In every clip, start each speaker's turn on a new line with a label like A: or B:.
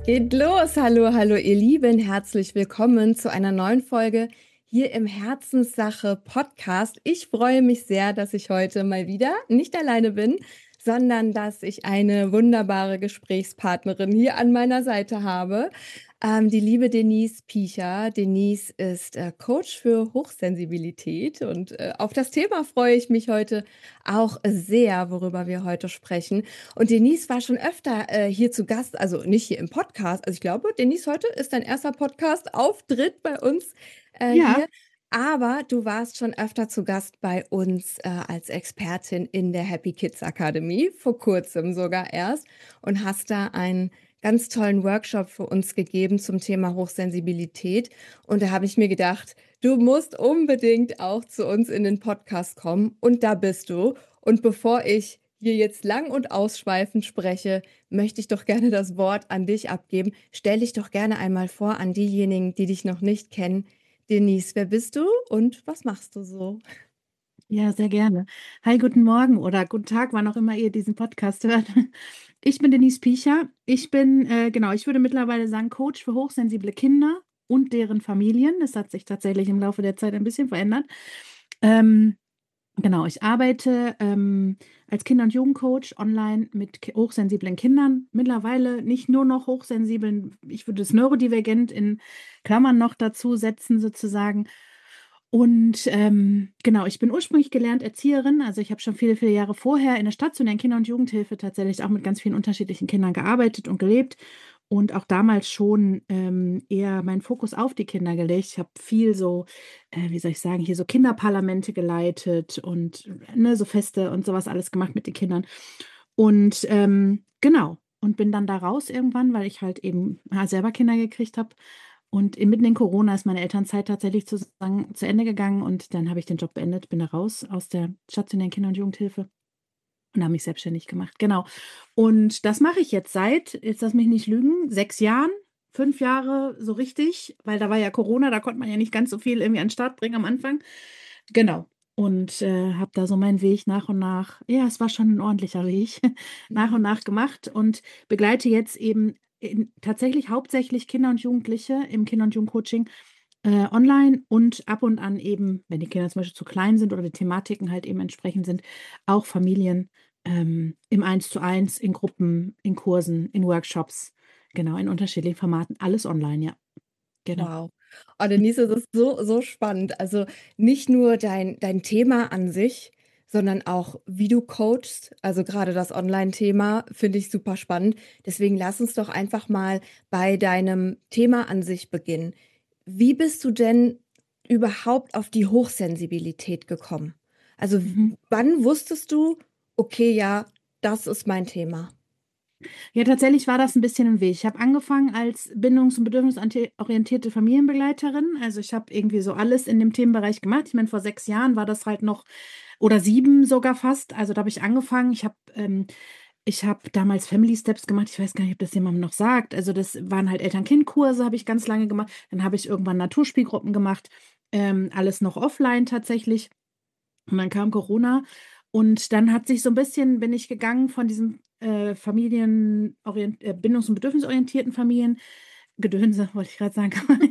A: Geht los. Hallo, hallo, ihr Lieben. Herzlich willkommen zu einer neuen Folge hier im Herzenssache Podcast. Ich freue mich sehr, dass ich heute mal wieder nicht alleine bin, sondern dass ich eine wunderbare Gesprächspartnerin hier an meiner Seite habe. Die liebe Denise Piecher. Denise ist Coach für Hochsensibilität und auf das Thema freue ich mich heute auch sehr, worüber wir heute sprechen. Und Denise war schon öfter hier zu Gast, also nicht hier im Podcast. Also ich glaube, Denise, heute ist dein erster Podcast-Auftritt bei uns
B: Ja,
A: hier. Aber du warst schon öfter zu Gast bei uns als Expertin in der Happy Kids Akademie, vor kurzem sogar erst, und hast da einen ganz tollen Workshop für uns gegeben zum Thema Hochsensibilität. Und da habe ich mir gedacht, du musst unbedingt auch zu uns in den Podcast kommen. Und da bist du. Und bevor ich hier jetzt lang und ausschweifend spreche, möchte ich doch gerne das Wort an dich abgeben. Stell dich doch gerne einmal vor an diejenigen, die dich noch nicht kennen. Denise, wer bist du und was machst du so?
B: ja, sehr gerne. Hi, guten Morgen oder guten Tag, wann auch immer ihr diesen Podcast hört. Ich bin Denise Piecher. Ich bin, genau, ich würde mittlerweile sagen, Coach für hochsensible Kinder und deren Familien. Das hat sich tatsächlich im Laufe der Zeit ein bisschen verändert. Ähm, genau, ich arbeite als Kinder- und Jugendcoach online mit hochsensiblen Kindern. Mittlerweile nicht nur noch hochsensiblen, ich würde es neurodivergent in Klammern noch dazu setzen, sozusagen. Und genau, ich bin ursprünglich gelernt Erzieherin. Also ich habe schon viele, viele Jahre vorher in der stationären Kinder- und Jugendhilfe tatsächlich auch mit ganz vielen unterschiedlichen Kindern gearbeitet und gelebt. Und auch damals schon eher meinen Fokus auf die Kinder gelegt. Ich habe viel so, wie soll ich sagen, hier so Kinderparlamente geleitet und ne, so Feste und sowas alles gemacht mit den Kindern. Und genau, und bin dann da raus irgendwann, weil ich halt eben selber Kinder gekriegt habe. Und mitten in Corona ist meine Elternzeit tatsächlich zu Ende gegangen und dann habe ich den Job beendet, bin da raus aus der stationären Kinder- und Jugendhilfe und habe mich selbstständig gemacht. Genau. Und das mache ich jetzt jetzt lass mich nicht lügen, 6 Jahren, 5 Jahre so richtig, weil da war ja Corona, da konnte man ja nicht ganz so viel irgendwie an den Start bringen am Anfang. Genau. Und habe da so meinen Weg nach und nach, ja, es war schon ein ordentlicher Weg, nach und nach gemacht und begleite jetzt eben tatsächlich hauptsächlich Kinder und Jugendliche im Kinder- und Jugendcoaching online und ab und an eben, wenn die Kinder zum Beispiel zu klein sind oder die Thematiken halt eben entsprechend sind, auch Familien im Eins-zu-eins, in Gruppen, in Kursen, in Workshops, genau, in unterschiedlichen Formaten, alles online, ja, genau.
A: Wow. Oh, Denise, das ist so spannend. Also nicht nur dein Thema an sich, sondern auch, wie du coachst. Also gerade das Online-Thema finde ich super spannend. Deswegen lass uns doch einfach mal bei deinem Thema an sich beginnen. Wie bist du denn überhaupt auf die Hochsensibilität gekommen? Also
B: Mhm.
A: wann wusstest du, okay, ja, das ist mein Thema?
B: Ja, tatsächlich war das ein bisschen ein Weg. Ich habe angefangen als bindungs- und bedürfnisorientierte Familienbegleiterin. Also ich habe irgendwie so alles in dem Themenbereich gemacht. Ich meine, vor 6 Jahren war das halt noch, oder 7 sogar fast. Also da habe ich angefangen. Ich habe damals Family Steps gemacht. Ich weiß gar nicht, ob das jemandem noch sagt. Also das waren halt Eltern-Kind-Kurse, habe ich ganz lange gemacht. Dann habe ich irgendwann Naturspielgruppen gemacht. Alles noch offline tatsächlich. Und dann kam Corona und dann hat sich so ein bisschen, bin ich gegangen von diesem bindungs- und bedürfnisorientierten Familien, Gedönse, wollte ich gerade sagen,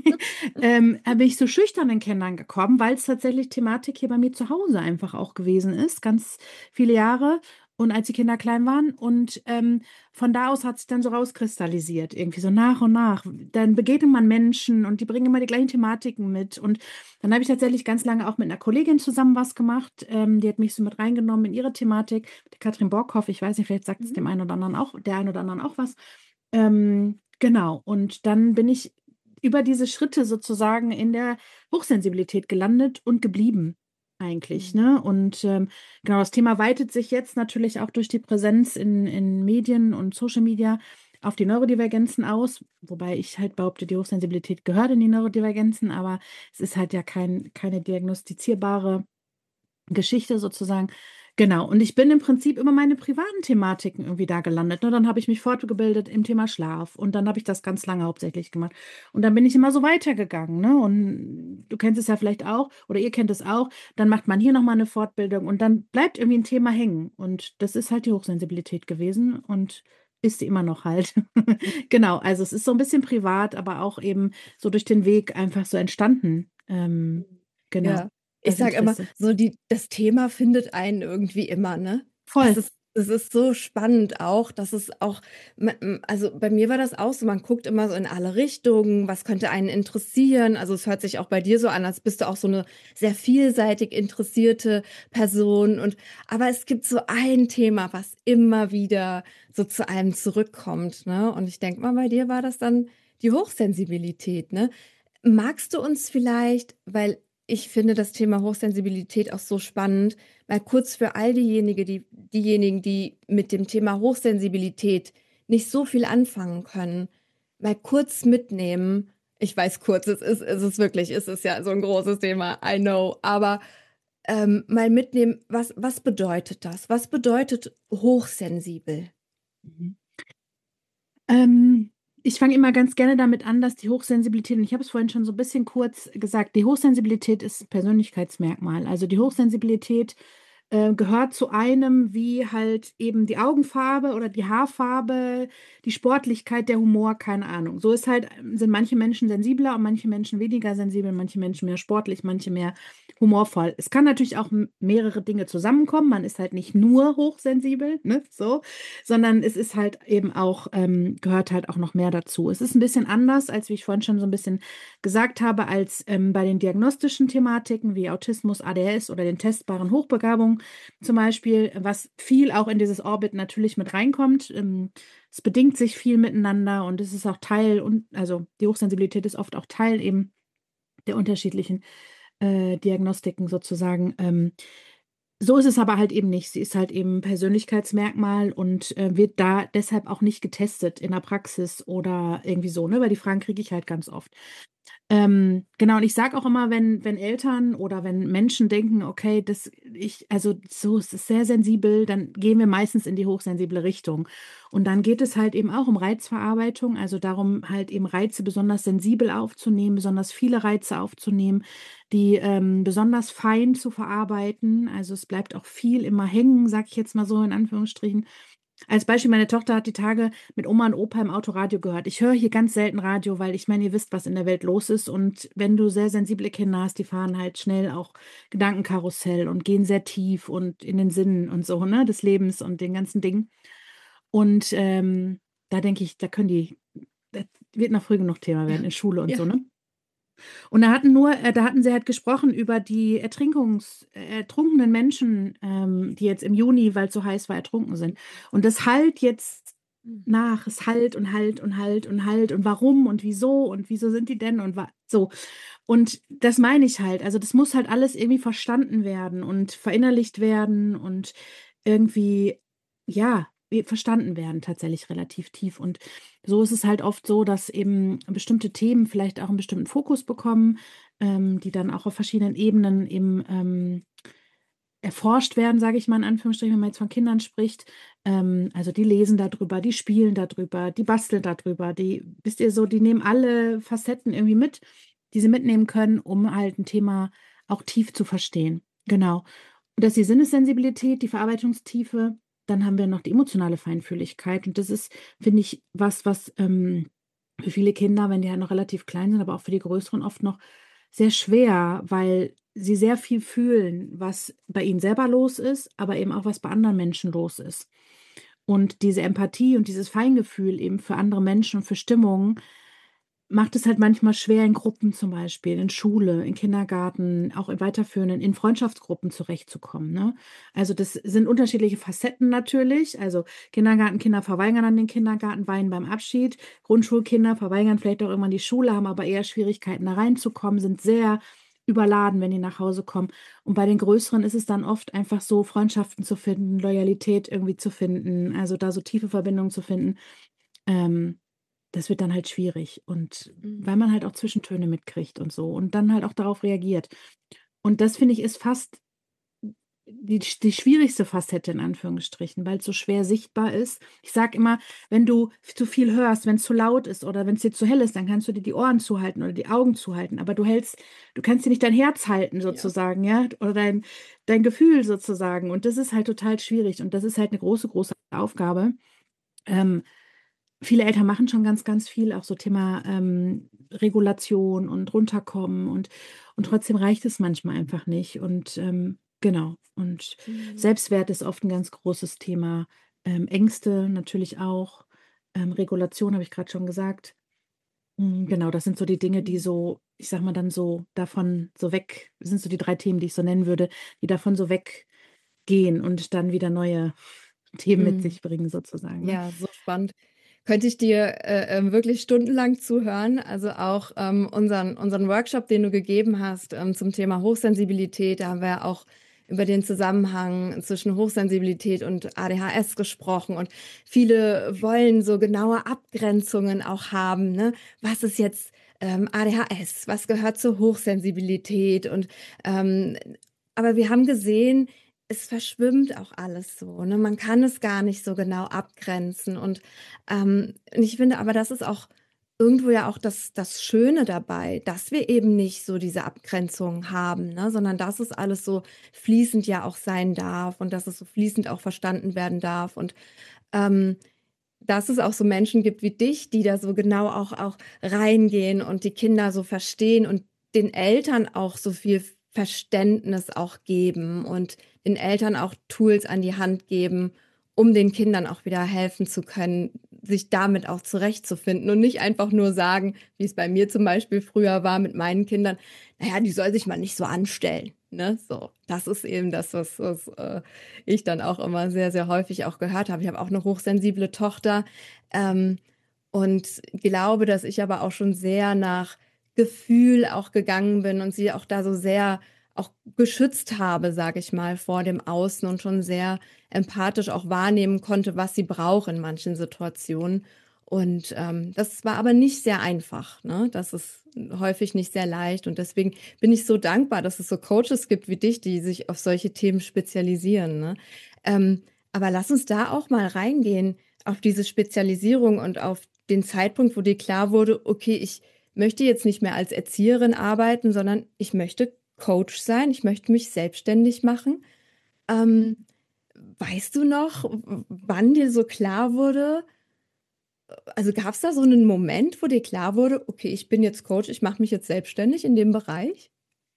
B: bin ich zu schüchternen Kindern gekommen, weil es tatsächlich Thematik hier bei mir zu Hause einfach auch gewesen ist, ganz viele Jahre. Und als die Kinder klein waren und von da aus hat sich dann so rauskristallisiert, irgendwie so nach und nach. Dann begegnet man Menschen und die bringen immer die gleichen Thematiken mit. Und dann habe ich tatsächlich ganz lange auch mit einer Kollegin zusammen was gemacht. Die hat mich so mit reingenommen in ihre Thematik. Die Katrin Borkhoff, ich weiß nicht, vielleicht sagt es dem einen oder anderen auch, der einen oder anderen auch was. Genau. Und dann bin ich über diese Schritte sozusagen in der Hochsensibilität gelandet und geblieben. Eigentlich,
A: Mhm.
B: ne? Und genau, das Thema weitet sich jetzt natürlich auch durch die Präsenz in Medien und Social Media auf die Neurodivergenzen aus, wobei ich halt behaupte, die Hochsensibilität gehört in die Neurodivergenzen, aber es ist halt ja keine diagnostizierbare Geschichte sozusagen. Genau, und ich bin im Prinzip immer meine privaten Thematiken irgendwie da gelandet. Ne? Dann habe ich mich fortgebildet im Thema Schlaf und dann habe ich das ganz lange hauptsächlich gemacht. Und dann bin ich immer so weitergegangen. Ne? Und du kennst es ja vielleicht auch oder ihr kennt es auch. Dann macht man hier nochmal eine Fortbildung und dann bleibt irgendwie ein Thema hängen. Und das ist halt die Hochsensibilität gewesen. Und ist sie immer noch halt. Genau, also es ist so ein bisschen privat, aber auch eben so durch den Weg einfach so entstanden. Genau,
A: Ja. Ich
B: das
A: sage immer,
B: Interesse.
A: so das Thema findet einen irgendwie immer, ne?
B: Voll.
A: Es ist so spannend auch, dass es auch, also bei mir war das auch so, man guckt immer so in alle Richtungen, was könnte einen interessieren? Also es hört sich auch bei dir so an, als bist du auch so eine sehr vielseitig interessierte Person aber es gibt so ein Thema, was immer wieder so zu einem zurückkommt, ne? Und ich denke mal, bei dir war das dann die Hochsensibilität, ne? Magst du uns vielleicht, weil ich finde das Thema Hochsensibilität auch so spannend, mal kurz für all diejenigen, die mit dem Thema Hochsensibilität nicht so viel anfangen können, mal kurz mitnehmen. Ich weiß kurz, es ist wirklich, es ist ja so ein großes Thema, I know, aber mal mitnehmen, was bedeutet das? Was bedeutet hochsensibel?
B: Mhm. Ähm, Ich fange immer ganz gerne damit an, dass die Hochsensibilität, und ich habe es vorhin schon so ein bisschen kurz gesagt, die Hochsensibilität ist ein Persönlichkeitsmerkmal. Also die Hochsensibilität gehört zu einem wie halt eben die Augenfarbe oder die Haarfarbe, die Sportlichkeit, der Humor, keine Ahnung. So ist halt, sind manche Menschen sensibler und manche Menschen weniger sensibel, manche Menschen mehr sportlich, manche mehr humorvoll. Es kann natürlich auch mehrere Dinge zusammenkommen. Man ist halt nicht nur hochsensibel, ne, so, sondern es ist halt eben auch, gehört halt auch noch mehr dazu. Es ist ein bisschen anders, als wie ich vorhin schon so ein bisschen gesagt habe, als bei den diagnostischen Thematiken wie Autismus, ADHS oder den testbaren Hochbegabungen zum Beispiel, was viel auch in dieses Orbit natürlich mit reinkommt. Es bedingt sich viel miteinander und es ist auch Teil, und also die Hochsensibilität ist oft auch Teil eben der unterschiedlichen Diagnostiken sozusagen. So ist es aber halt eben nicht. Sie ist halt eben ein Persönlichkeitsmerkmal und wird da deshalb auch nicht getestet in der Praxis oder irgendwie so, ne? Weil die Fragen kriege ich halt ganz oft. Genau, und ich sage auch immer, wenn Eltern oder wenn Menschen denken, okay, also so, es ist sehr sensibel, dann gehen wir meistens in die hochsensible Richtung. Und dann geht es halt eben auch um Reizverarbeitung, also darum, halt eben Reize besonders sensibel aufzunehmen, besonders viele Reize aufzunehmen, die besonders fein zu verarbeiten. Also es bleibt auch viel immer hängen, sag ich jetzt mal so in Anführungsstrichen. Als Beispiel, meine Tochter hat die Tage mit Oma und Opa im Autoradio gehört. Ich höre hier ganz selten Radio, weil ich meine, ihr wisst, was in der Welt los ist. Und wenn du sehr sensible Kinder hast, die fahren halt schnell auch Gedankenkarussell und gehen sehr tief und in den Sinn und so, ne, des Lebens und den ganzen Dingen. Und da denke ich, das wird noch früh genug Thema werden in Schule und
A: Ja.
B: so, ne? Und da hatten sie halt gesprochen über die ertrunkenen Menschen, die jetzt im Juni, weil es so heiß war, ertrunken sind. Und das halt jetzt nach, es halt und halt und halt und halt und warum und wieso sind die denn und so. Und das meine ich halt. Also das muss halt alles irgendwie verstanden werden und verinnerlicht werden und irgendwie, ja, verstanden werden tatsächlich relativ tief. Und so ist es halt oft so, dass eben bestimmte Themen vielleicht auch einen bestimmten Fokus bekommen, die dann auch auf verschiedenen Ebenen eben erforscht werden, sage ich mal in Anführungsstrichen, wenn man jetzt von Kindern spricht. Also die lesen darüber, die spielen darüber, die basteln darüber, wisst ihr so, die nehmen alle Facetten irgendwie mit, die sie mitnehmen können, um halt ein Thema auch tief zu verstehen. Genau. Und das ist die Sinnessensibilität, die Verarbeitungstiefe. Dann haben wir noch die emotionale Feinfühligkeit. Und das ist, finde ich, was für viele Kinder, wenn die halt noch relativ klein sind, aber auch für die Größeren oft noch sehr schwer, weil sie sehr viel fühlen, was bei ihnen selber los ist, aber eben auch was bei anderen Menschen los ist. Und diese Empathie und dieses Feingefühl eben für andere Menschen und für Stimmungen macht es halt manchmal schwer, in Gruppen zum Beispiel, in Schule, in Kindergarten, auch in weiterführenden, in Freundschaftsgruppen zurechtzukommen, ne? Also das sind unterschiedliche Facetten natürlich. Also Kindergartenkinder verweigern dann den Kindergarten, weinen beim Abschied. Grundschulkinder verweigern vielleicht auch irgendwann die Schule, haben aber eher Schwierigkeiten da reinzukommen, sind sehr überladen, wenn die nach Hause kommen. Und bei den Größeren ist es dann oft einfach so, Freundschaften zu finden, Loyalität irgendwie zu finden, also da so tiefe Verbindungen zu finden. Ähm, Das wird dann halt schwierig und weil man halt auch Zwischentöne mitkriegt und so und dann halt auch darauf reagiert. Und das finde ich ist fast die schwierigste Facette in Anführungsstrichen, weil es so schwer sichtbar ist. Ich sage immer, wenn du zu viel hörst, wenn es zu laut ist oder wenn es dir zu hell ist, dann kannst du dir die Ohren zuhalten oder die Augen zuhalten, aber du kannst dir nicht dein Herz halten
A: Ja.
B: sozusagen, ja, oder dein Gefühl sozusagen. Und das ist halt total schwierig und das ist halt eine große, große Aufgabe. Ähm, Viele Eltern machen schon ganz, ganz viel, auch so Thema Regulation und runterkommen und trotzdem reicht es manchmal einfach nicht. Und genau, und
A: Mhm.
B: Selbstwert ist oft ein ganz großes Thema. Ängste natürlich auch. Regulation habe ich gerade schon gesagt. Genau, das sind so die Dinge, die
A: Mhm.
B: so, ich sag mal dann so davon so weg, sind so die drei Themen, die ich so nennen würde, die davon so weggehen und dann wieder neue Themen mit
A: Mhm.
B: sich bringen, sozusagen. Ne?
A: Ja, so spannend. Könnte ich dir wirklich stundenlang zuhören. Also auch unseren Workshop, den du gegeben hast zum Thema Hochsensibilität, da haben wir ja auch über den Zusammenhang zwischen Hochsensibilität und ADHS gesprochen. Und viele wollen so genaue Abgrenzungen auch haben. Ne? Was ist jetzt ADHS? Was gehört zur Hochsensibilität? Ähm, aber wir haben gesehen, es verschwimmt auch alles so. Ne? Man kann es gar nicht so genau abgrenzen. Und ich finde aber, das ist auch irgendwo ja auch das Schöne dabei, dass wir eben nicht so diese Abgrenzung haben, ne? Sondern dass es alles so fließend ja auch sein darf und dass es so fließend auch verstanden werden darf. Und ähm, dass es auch so Menschen gibt wie dich, die da so genau auch reingehen und die Kinder so verstehen und den Eltern auch so viel Verständnis auch geben und den Eltern auch Tools an die Hand geben, um den Kindern auch wieder helfen zu können, sich damit auch zurechtzufinden und nicht einfach nur sagen, wie es bei mir zum Beispiel früher war mit meinen Kindern, naja, die soll sich mal nicht so anstellen. Ne? So, das ist eben das, was ich dann auch immer sehr, sehr häufig auch gehört habe. Ich habe auch eine hochsensible Tochter ähm, und glaube, dass ich aber auch schon sehr nach Gefühl auch gegangen bin und sie auch da so sehr auch geschützt habe, sage ich mal, vor dem Außen und schon sehr empathisch auch wahrnehmen konnte, was sie braucht in manchen Situationen. Und das war aber nicht sehr einfach, ne? Das ist häufig nicht sehr leicht. Und deswegen bin ich so dankbar, dass es so Coaches gibt wie dich, die sich auf solche Themen spezialisieren, ne? Aber lass uns da auch mal reingehen, auf diese Spezialisierung und auf den Zeitpunkt, wo dir klar wurde, okay, ich möchte jetzt nicht mehr als Erzieherin arbeiten, sondern ich möchte Coach sein, ich möchte mich selbstständig machen. Ähm, weißt du noch, wann dir so klar wurde, also gab es da so einen Moment, wo dir klar wurde, okay, ich bin jetzt Coach, ich mache mich jetzt selbstständig in dem Bereich?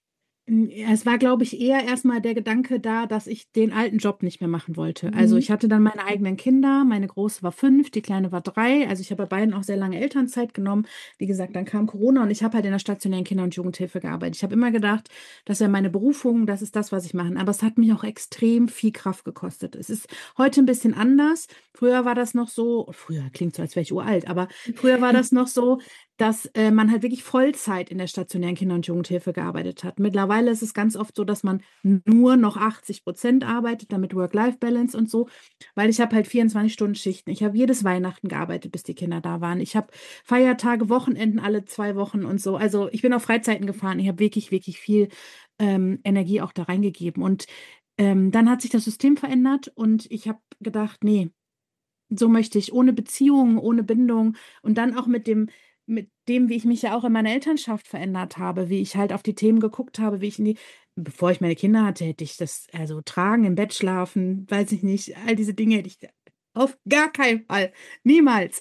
B: Ja, es war, glaube ich, eher erstmal der Gedanke da, dass ich den alten Job nicht mehr machen wollte. Also
A: Mhm.
B: ich hatte dann meine eigenen Kinder, meine Große war 5, die Kleine war 3. Also ich habe bei beiden auch sehr lange Elternzeit genommen. Wie gesagt, dann kam Corona und ich habe halt in der stationären Kinder- und Jugendhilfe gearbeitet. Ich habe immer gedacht, das wäre meine Berufung, das ist das, was ich mache. Aber es hat mich auch extrem viel Kraft gekostet. Es ist heute ein bisschen anders. Früher war das noch so, früher klingt so, als wäre ich uralt, aber früher war das noch so, dass man halt wirklich Vollzeit in der stationären Kinder- und Jugendhilfe gearbeitet hat. Mittlerweile ist es ganz oft so, dass man nur noch 80% arbeitet, damit Work-Life-Balance und so, weil ich habe halt 24-Stunden-Schichten. Ich habe jedes Weihnachten gearbeitet, bis die Kinder da waren. Ich habe Feiertage, Wochenenden alle 2 Wochen und so. Also ich bin auf Freizeiten gefahren. Ich habe wirklich, wirklich viel Energie auch da reingegeben. Und dann hat sich das System verändert und ich habe gedacht, nee, so möchte ich, ohne Beziehung, ohne Bindung und dann auch mit dem, wie ich mich ja auch in meiner Elternschaft verändert habe, wie ich halt auf die Themen geguckt habe, wie ich in die, bevor ich meine Kinder hatte, hätte ich das, also tragen, im Bett schlafen, weiß ich nicht, all diese Dinge hätte ich auf gar keinen Fall, niemals.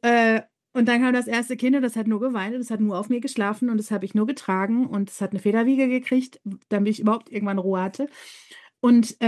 B: Und dann kam das erste Kind und das hat nur geweint, das hat nur auf mir geschlafen und das habe ich nur getragen und es hat eine Federwiege gekriegt, damit ich überhaupt irgendwann Ruhe hatte. Und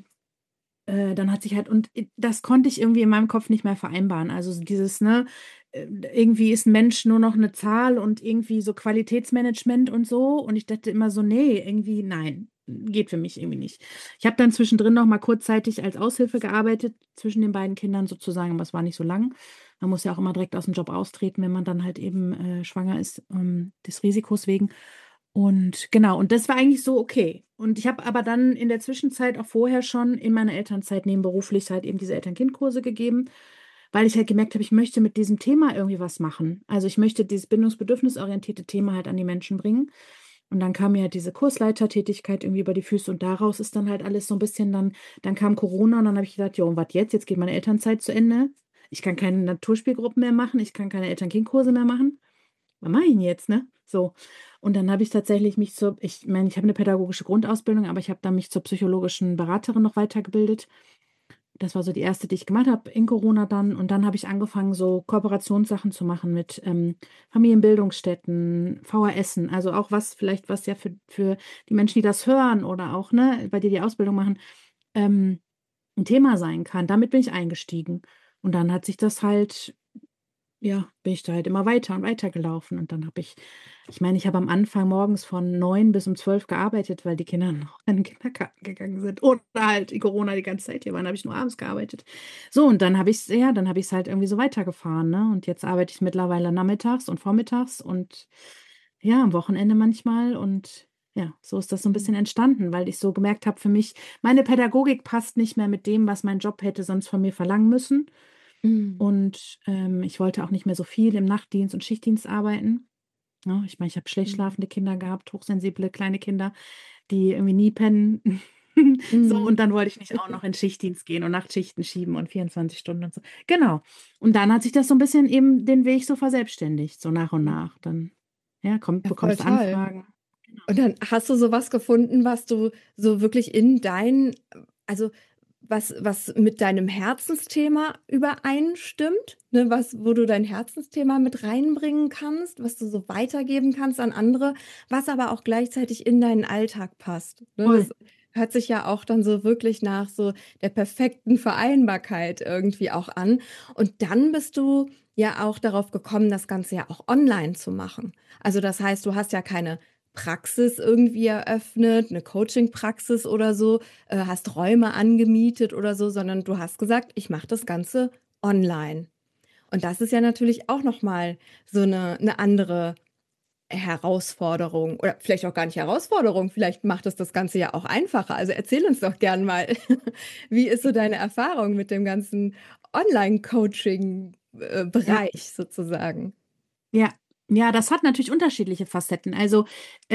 B: dann hat sich halt, und das konnte ich irgendwie in meinem Kopf nicht mehr vereinbaren. Also so dieses, ne, irgendwie ist ein Mensch nur noch eine Zahl und irgendwie so Qualitätsmanagement und so. Und ich dachte immer so, nee, irgendwie, nein, geht für mich irgendwie nicht. Ich habe dann zwischendrin noch mal kurzzeitig als Aushilfe gearbeitet, zwischen den beiden Kindern sozusagen, aber es war nicht so lang. Man muss ja auch immer direkt aus dem Job austreten, wenn man dann halt eben schwanger ist, des Risikos wegen. Und genau, und das war eigentlich so okay. Und ich habe aber dann in der Zwischenzeit auch vorher schon in meiner Elternzeit nebenberuflich halt eben diese Eltern-Kind-Kurse gegeben, weil ich halt gemerkt habe, ich möchte mit diesem Thema irgendwie was machen. Also ich möchte dieses bindungsbedürfnisorientierte Thema halt an die Menschen bringen. Und dann kam mir halt diese Kursleitertätigkeit irgendwie über die Füße und daraus ist dann halt alles so ein bisschen dann kam Corona und dann habe ich gedacht, jo, und was jetzt? Jetzt geht meine Elternzeit zu Ende. Ich kann keine Naturspielgruppen mehr machen, ich kann keine Eltern-Kind-Kurse mehr machen. Was mache ich denn jetzt, ne? So. Und dann habe ich tatsächlich ich meine, ich habe eine pädagogische Grundausbildung, aber ich habe dann mich zur psychologischen Beraterin noch weitergebildet. Das war so die erste, die ich gemacht habe in Corona dann. Und dann habe ich angefangen, so Kooperationssachen zu machen mit Familienbildungsstätten, VHSen, also auch was vielleicht, was ja für die Menschen, die das hören oder auch, ne, bei dir die Ausbildung machen, ähm, ein Thema sein kann. Damit bin ich eingestiegen. Und dann hat sich das halt, ja, bin ich da halt immer weiter und weiter gelaufen. Und dann habe ich meine, ich habe am Anfang morgens von 9 bis um 12 gearbeitet, weil die Kinder noch in den Kindergarten gegangen sind. Oder halt die Corona die ganze Zeit hier waren, habe ich nur abends gearbeitet. So, und dann habe ich es, ja, dann habe ich es halt irgendwie so weitergefahren, ne? Und jetzt arbeite ich mittlerweile nachmittags und vormittags und ja, am Wochenende manchmal. Und ja, so ist das so ein bisschen entstanden, weil ich so gemerkt habe, für mich, meine Pädagogik passt nicht mehr mit dem, was mein Job hätte sonst von mir verlangen müssen.
A: Mhm.
B: Und ich wollte auch nicht mehr so viel im Nachtdienst und Schichtdienst arbeiten. Ja, ich meine, ich habe schlecht
A: Mhm.
B: schlafende Kinder gehabt, hochsensible kleine Kinder, die irgendwie nie pennen. So, und
A: Mhm.
B: dann wollte ich nicht auch noch in Schichtdienst gehen und Nachtschichten schieben und 24 Stunden und so. Genau. Und dann hat sich das so ein bisschen eben den Weg so verselbstständigt, so nach und nach. Dann, ja,
A: Ja, voll
B: bekommst du
A: toll.
B: Anfragen. Genau.
A: Und dann hast du sowas gefunden, was du so wirklich in also was mit deinem Herzensthema übereinstimmt, ne? Wo du dein Herzensthema mit reinbringen kannst, was du so weitergeben kannst an andere, was aber auch gleichzeitig in deinen Alltag passt. Ne?
B: Voll.
A: Das hört sich ja auch dann so wirklich nach so der perfekten Vereinbarkeit irgendwie auch an. Und dann bist du ja auch darauf gekommen, das Ganze ja auch online zu machen. Also das heißt, du hast ja keine Praxis irgendwie eröffnet, eine Coaching-Praxis oder so, hast Räume angemietet oder so, sondern du hast gesagt, ich mache das Ganze online. Und das ist ja natürlich auch noch mal so eine andere Herausforderung oder vielleicht auch gar nicht Herausforderung, vielleicht macht es das Ganze ja auch einfacher. Also erzähl uns doch gern mal, wie ist so deine Erfahrung mit dem ganzen
B: Ja.
A: Online-Coaching-Bereich sozusagen?
B: Ja, ja, das hat natürlich unterschiedliche Facetten. Also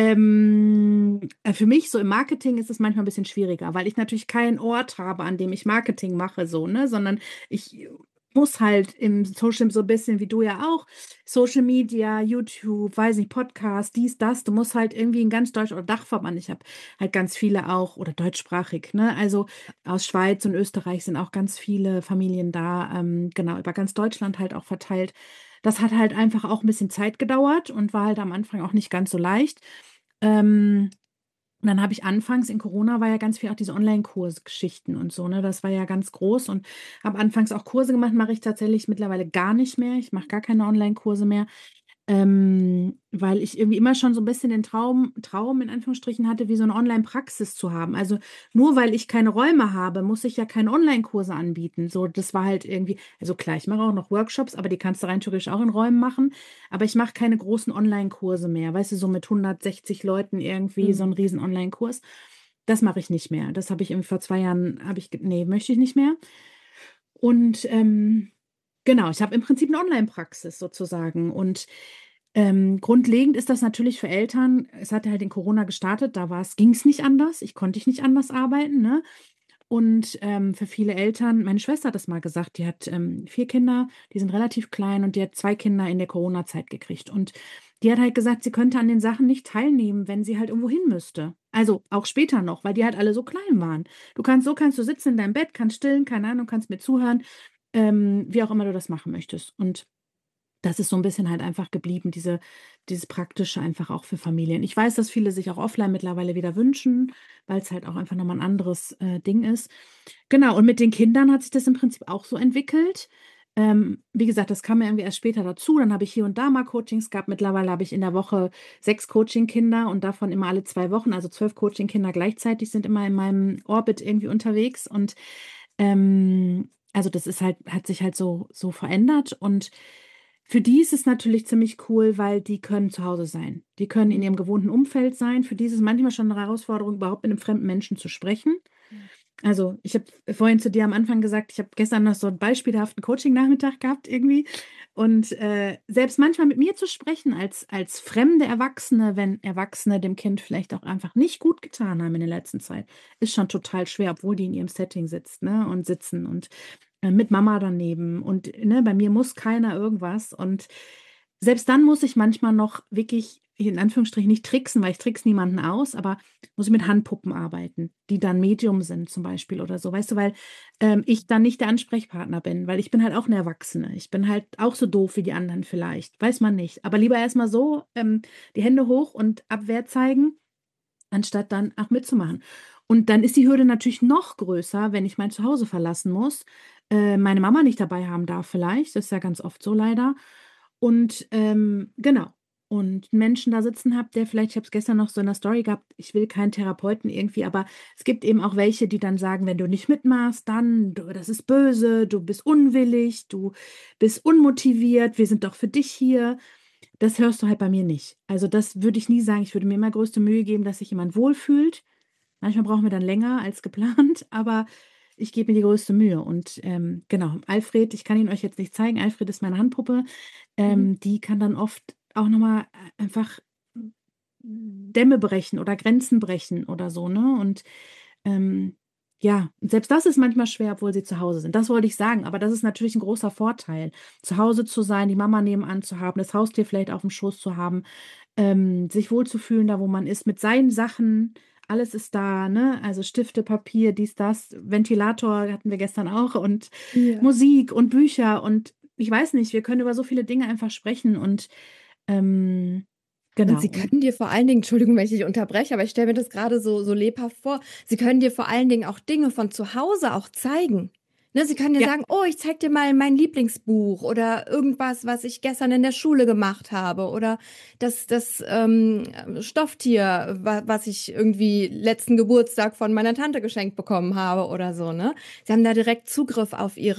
B: für mich so im Marketing ist es manchmal ein bisschen schwieriger, weil ich natürlich keinen Ort habe, an dem ich Marketing mache, so, ne, sondern ich muss halt im Social so ein bisschen wie du ja auch, Social Media, YouTube, weiß nicht, Podcast, dies, das, du musst halt irgendwie in ganz Deutsch oder Dachverband, ich habe halt ganz viele auch oder deutschsprachig, ne, also aus Schweiz und Österreich sind auch ganz viele Familien da, genau, über ganz Deutschland halt auch verteilt. Das hat halt einfach auch ein bisschen Zeit gedauert und war halt am Anfang auch nicht ganz so leicht. Ähm, und dann habe ich anfangs, in Corona war ja ganz viel auch diese Online-Kursgeschichten und so, ne? Das war ja ganz groß und habe anfangs auch Kurse gemacht, mache ich tatsächlich mittlerweile gar nicht mehr. Ich mache gar keine Online-Kurse mehr. Weil ich irgendwie immer schon so ein bisschen den Traum in Anführungsstrichen hatte, wie so eine Online-Praxis zu haben. Also nur weil ich keine Räume habe, muss ich ja keine Online-Kurse anbieten. So, das war halt irgendwie, also klar, ich mache auch noch Workshops, aber die kannst du rein theoretisch auch in Räumen machen. Aber ich mache keine großen Online-Kurse mehr. Weißt du, so mit 160 Leuten irgendwie so einen riesen Online-Kurs. Das mache ich nicht mehr. Das habe ich irgendwie vor 2 Jahren, nee, möchte ich nicht mehr. Und genau, ich habe im Prinzip eine Online-Praxis sozusagen. Und grundlegend ist das natürlich für Eltern. Es hatte halt in Corona gestartet, ging es nicht anders. Ich konnte nicht anders arbeiten, ne? Und für viele Eltern, meine Schwester hat das mal gesagt, die hat 4 Kinder, die sind relativ klein und die hat 2 Kinder in der Corona-Zeit gekriegt. Und die hat halt gesagt, sie könnte an den Sachen nicht teilnehmen, wenn sie halt irgendwo hin müsste. Also auch später noch, weil die halt alle so klein waren. So kannst du sitzen in deinem Bett, kannst stillen, keine Ahnung, kannst mir zuhören, wie auch immer du das machen möchtest. Und das ist so ein bisschen halt einfach geblieben, dieses Praktische einfach auch für Familien. Ich weiß, dass viele sich auch offline mittlerweile wieder wünschen, weil es halt auch einfach nochmal ein anderes Ding ist. Genau, und mit den Kindern hat sich das im Prinzip auch so entwickelt. Wie gesagt, das kam mir irgendwie erst später dazu. Dann habe ich hier und da mal Coachings gehabt. Mittlerweile habe ich in der Woche 6 Coaching-Kinder und davon immer alle 2 Wochen, also 12 Coaching-Kinder gleichzeitig sind immer in meinem Orbit irgendwie unterwegs. Und also das ist halt, hat sich halt so verändert. Und für die ist es natürlich ziemlich cool, weil die können zu Hause sein. Die können in ihrem
A: Mhm.
B: gewohnten Umfeld sein. Für die ist es manchmal schon eine Herausforderung, überhaupt mit einem fremden Menschen zu sprechen. Also, ich habe vorhin zu dir am Anfang gesagt, ich habe gestern noch so einen beispielhaften Coaching-Nachmittag gehabt irgendwie. Und selbst manchmal mit mir zu sprechen als fremde Erwachsene, wenn Erwachsene dem Kind vielleicht auch einfach nicht gut getan haben in der letzten Zeit, ist schon total schwer, obwohl die in ihrem Setting sitzt, ne, und sitzen und mit Mama daneben. Und ne, bei mir muss keiner irgendwas. Und selbst dann muss ich manchmal noch wirklich in Anführungsstrichen nicht tricksen, weil ich trickse niemanden aus, aber muss ich mit Handpuppen arbeiten, die dann Medium sind zum Beispiel oder so, weißt du, weil ich dann nicht der Ansprechpartner bin, weil ich bin halt auch eine Erwachsene. Ich bin halt auch so doof wie die anderen vielleicht, weiß man nicht. Aber lieber erstmal so die Hände hoch und Abwehr zeigen, anstatt dann auch mitzumachen. Und dann ist die Hürde natürlich noch größer, wenn ich mein Zuhause verlassen muss, meine Mama nicht dabei haben darf vielleicht, das ist ja ganz oft so leider. Und genau. Und einen Menschen da sitzen habe, der vielleicht, ich habe es gestern noch so in der Story gehabt, ich will keinen Therapeuten irgendwie, aber es gibt eben auch welche, die dann sagen, wenn du nicht mitmachst, dann, das ist böse, du bist unwillig, du bist unmotiviert, wir sind doch für dich hier. Das hörst du halt bei mir nicht. Also das würde ich nie sagen. Ich würde mir immer größte Mühe geben, dass sich jemand wohlfühlt. Manchmal brauchen wir dann länger als geplant, aber ich gebe mir die größte Mühe. Und genau, Alfred, ich kann ihn euch jetzt nicht zeigen. Alfred ist meine Handpuppe.
A: Mhm.
B: Die kann dann oft auch nochmal einfach Dämme brechen oder Grenzen brechen oder so, ne? Und ja, und selbst das ist manchmal schwer, obwohl sie zu Hause sind. Das wollte ich sagen, aber das ist natürlich ein großer Vorteil, zu Hause zu sein, die Mama nebenan zu haben, das Haustier vielleicht auf dem Schoß zu haben, sich wohlzufühlen, da wo man ist, mit seinen Sachen. Alles ist da, ne? Also Stifte, Papier, dies, das, Ventilator hatten wir gestern auch und
A: Ja.
B: Musik und Bücher und ich weiß nicht, wir können über so viele Dinge einfach sprechen und ähm,
A: Und
B: genau.
A: sie
B: Und
A: können dir vor allen Dingen, Entschuldigung, wenn ich dich unterbreche, aber ich stelle mir das gerade so lebhaft vor, sie können dir vor allen Dingen auch Dinge von zu Hause auch zeigen. Ne, sie können dir
B: ja,
A: sagen, oh, ich zeig dir mal mein Lieblingsbuch oder irgendwas, was ich gestern in der Schule gemacht habe oder das Stofftier, was ich irgendwie letzten Geburtstag von meiner Tante geschenkt bekommen habe oder so, ne? Sie haben da direkt Zugriff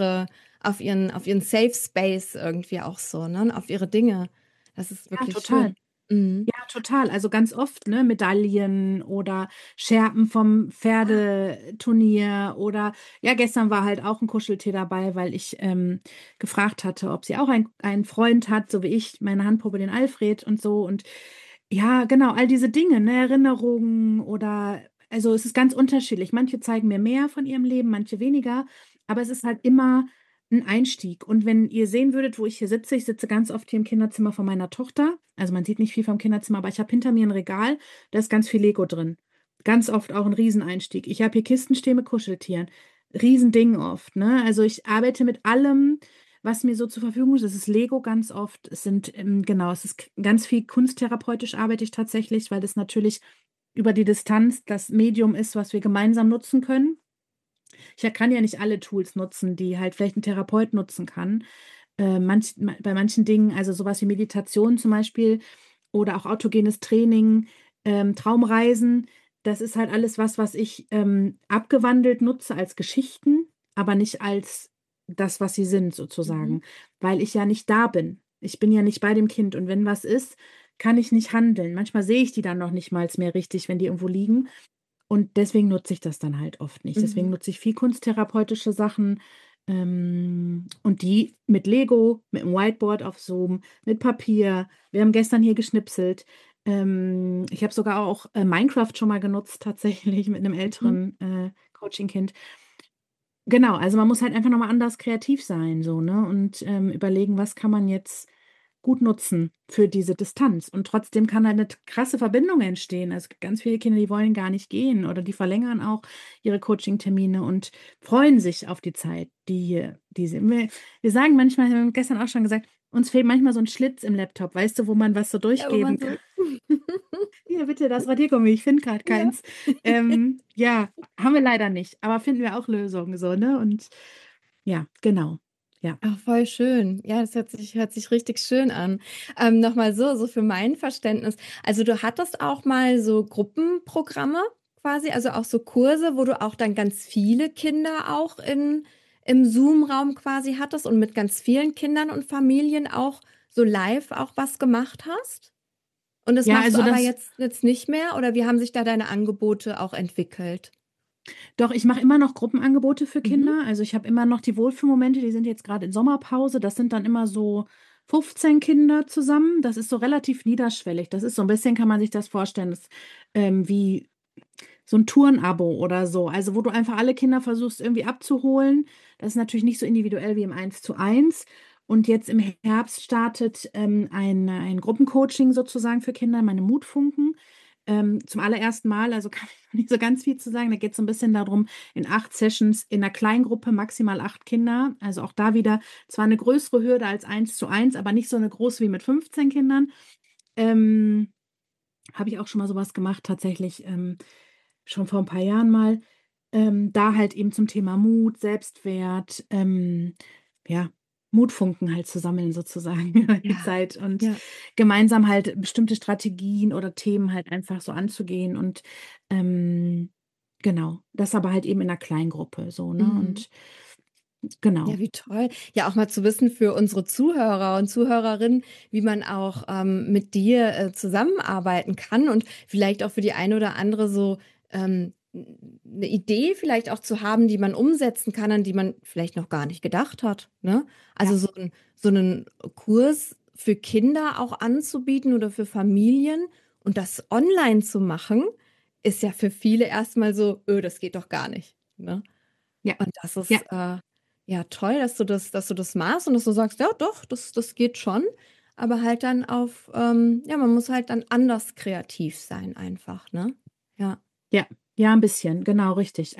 A: auf ihren Safe Space irgendwie auch so, ne? Auf ihre Dinge. Das ist
B: ja,
A: wirklich
B: total.
A: schön. Mhm.
B: Ja, total. Also ganz oft, ne, Medaillen oder Scherben vom Pferdeturnier oder ja, gestern war halt auch ein Kuscheltier dabei, weil ich gefragt hatte, ob sie auch einen Freund hat, so wie ich, meine Handpuppe, den Alfred und so. Und ja, genau, all diese Dinge, ne, Erinnerungen oder also es ist ganz unterschiedlich. Manche zeigen mir mehr von ihrem Leben, manche weniger, aber es ist halt immer ein Einstieg. Und wenn ihr sehen würdet, wo ich hier sitze, ich sitze ganz oft hier im Kinderzimmer von meiner Tochter. Also man sieht nicht viel vom Kinderzimmer, aber ich habe hinter mir ein Regal, da ist ganz viel Lego drin. Ganz oft auch ein Rieseneinstieg. Ich habe hier Kisten stehen mit Kuscheltieren. Riesending oft, ne? Also ich arbeite mit allem, was mir so zur Verfügung ist. Es ist Lego ganz oft. Es sind, genau, es ist ganz viel kunsttherapeutisch arbeite ich tatsächlich, weil das natürlich über die Distanz das Medium ist, was wir gemeinsam nutzen können. Ich kann ja nicht alle Tools nutzen, die halt vielleicht ein Therapeut nutzen kann. Bei manchen Dingen, also sowas wie Meditation zum Beispiel oder auch autogenes Training, Traumreisen, das ist halt alles was ich abgewandelt nutze als Geschichten, aber nicht als das, was sie sind,
A: Mhm.
B: sozusagen, weil ich ja nicht da bin. Ich bin ja nicht bei dem Kind und wenn was ist, kann ich nicht handeln. Manchmal sehe ich die dann noch nicht mal mehr richtig, wenn die irgendwo liegen. Und deswegen nutze ich das dann halt oft nicht. Deswegen
A: Mhm.
B: nutze ich viel kunsttherapeutische Sachen und die mit Lego, mit dem Whiteboard auf Zoom, mit Papier. Wir haben gestern hier geschnipselt. Ich habe sogar auch Minecraft schon mal genutzt, tatsächlich mit einem
A: Mhm.
B: älteren Coaching-Kind. Genau, also man muss halt einfach nochmal anders kreativ sein, so, ne? Und überlegen, was kann man jetzt gut nutzen für diese Distanz. Und trotzdem kann halt eine krasse Verbindung entstehen. Also es gibt ganz viele Kinder, die wollen gar nicht gehen oder die verlängern auch ihre Coaching-Termine und freuen sich auf die Zeit, die sie. Wir sagen manchmal, wir haben gestern auch schon gesagt, uns fehlt manchmal so ein Schlitz im Laptop, weißt du, wo man was so
A: Ja, wo
B: durchgeben
A: man
B: kann.
A: so.
B: Hier, bitte, das Radiergummi, ich finde gerade
A: Ja.
B: keins. Ja, haben wir leider nicht, aber finden wir auch Lösungen so, ne? Und ja, genau. Ja.
A: Ach, voll schön. Ja, das hört sich richtig schön an. Nochmal so für mein Verständnis. Also du hattest auch mal so Gruppenprogramme quasi, also auch so Kurse, wo du auch dann ganz viele Kinder auch im Zoom-Raum quasi hattest und mit ganz vielen Kindern und Familien auch so live auch was gemacht hast? Und das
B: Ja,
A: machst du
B: also
A: aber
B: das.
A: jetzt nicht mehr? Oder wie haben sich da deine Angebote auch entwickelt?
B: Doch, ich mache immer noch Gruppenangebote für
A: Mhm.
B: Kinder. Also ich habe immer noch die Wohlfühlmomente, die sind jetzt gerade in Sommerpause. Das sind dann immer so 15 Kinder zusammen. Das ist so relativ niederschwellig. Das ist so ein bisschen, kann man sich das vorstellen, das, wie so ein Turnabo oder so. Also wo du einfach alle Kinder versuchst irgendwie abzuholen. Das ist natürlich nicht so individuell wie im 1:1. Und jetzt im Herbst startet ein Gruppencoaching sozusagen für Kinder, meine Mutfunken. Zum allerersten Mal, also kann ich noch nicht so ganz viel zu sagen. Da geht es so ein bisschen darum, in 8 Sessions in einer Kleingruppe, maximal 8 Kinder. Also auch da wieder zwar eine größere Hürde als 1:1, aber nicht so eine große wie mit 15 Kindern. Ähm, Habe ich auch schon mal sowas gemacht, tatsächlich schon vor ein paar Jahren mal. Da halt eben zum Thema Mut, Selbstwert, ja, Mutfunken halt zu sammeln sozusagen über die
A: Ja,
B: Zeit und
A: ja.
B: gemeinsam halt bestimmte Strategien oder Themen halt einfach so anzugehen und ähm, genau, das aber halt eben in einer Kleingruppe so, ne?
A: Mhm.
B: Und genau.
A: Ja, wie toll. Ja, auch mal zu wissen für unsere Zuhörer und Zuhörerinnen, wie man auch mit dir zusammenarbeiten kann und vielleicht auch für die eine oder andere so eine Idee vielleicht auch zu haben, die man umsetzen kann, an die man vielleicht noch gar nicht gedacht hat. Ne? Also
B: Ja,
A: so einen Kurs für Kinder auch anzubieten oder für Familien und das online zu machen, ist ja für viele erstmal so, das geht doch gar nicht. Ne?
B: ja,
A: Und das ist
B: ja.
A: ja toll, dass du das machst und dass du sagst, ja doch, das geht schon. Aber halt dann ja, man muss halt dann anders kreativ sein einfach, ne? Ja.
B: Ja, ja, ein bisschen, genau, richtig.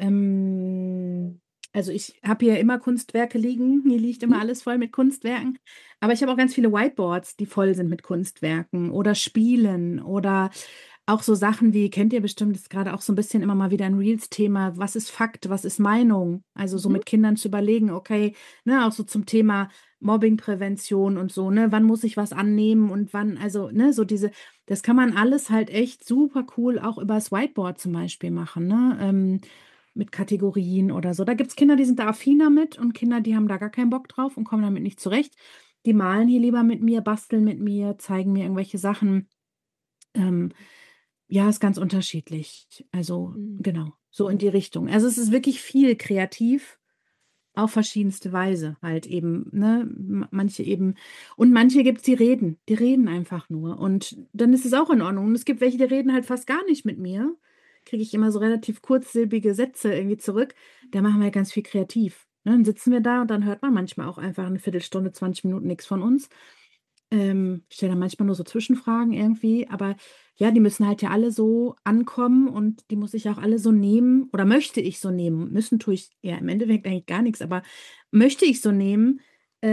B: Also ich habe hier immer Kunstwerke liegen. Hier liegt immer
A: Mhm.
B: alles voll mit Kunstwerken. Aber ich habe auch ganz viele Whiteboards, die voll sind mit Kunstwerken oder Spielen oder auch so Sachen wie, kennt ihr bestimmt, ist gerade auch so ein bisschen immer mal wieder ein Reels-Thema, was ist Fakt, was ist Meinung? Also so
A: Mhm.
B: mit Kindern zu überlegen, okay, ne, auch so zum Thema Mobbingprävention und so, ne, wann muss ich was annehmen und wann, also, ne, so diese, das kann man alles halt echt super cool auch übers Whiteboard zum Beispiel machen, ne? Mit Kategorien oder so. Da gibt es Kinder, die sind da affiner mit und Kinder, die haben da gar keinen Bock drauf und kommen damit nicht zurecht. Die malen hier lieber mit mir, basteln mit mir, zeigen mir irgendwelche Sachen. Ähm, ja, ist ganz unterschiedlich. Also,
A: Mhm.
B: genau, so in die Richtung. Also, es ist wirklich viel kreativ auf verschiedenste Weise halt eben, ne? Manche eben, und manche gibt es, die reden einfach nur. Und dann ist es auch in Ordnung. Und es gibt welche, die reden halt fast gar nicht mit mir. Kriege ich immer so relativ kurzsilbige Sätze irgendwie zurück. Da machen wir ganz viel kreativ. Ne? Dann sitzen wir da und dann hört man manchmal auch einfach eine Viertelstunde, 20 Minuten nichts von uns. Stelle dann manchmal nur so Zwischenfragen irgendwie, aber ja, die müssen halt ja alle so ankommen und die muss ich auch alle so nehmen oder möchte ich so nehmen. Müssen tue ich ja im Endeffekt eigentlich gar nichts, aber möchte ich so nehmen,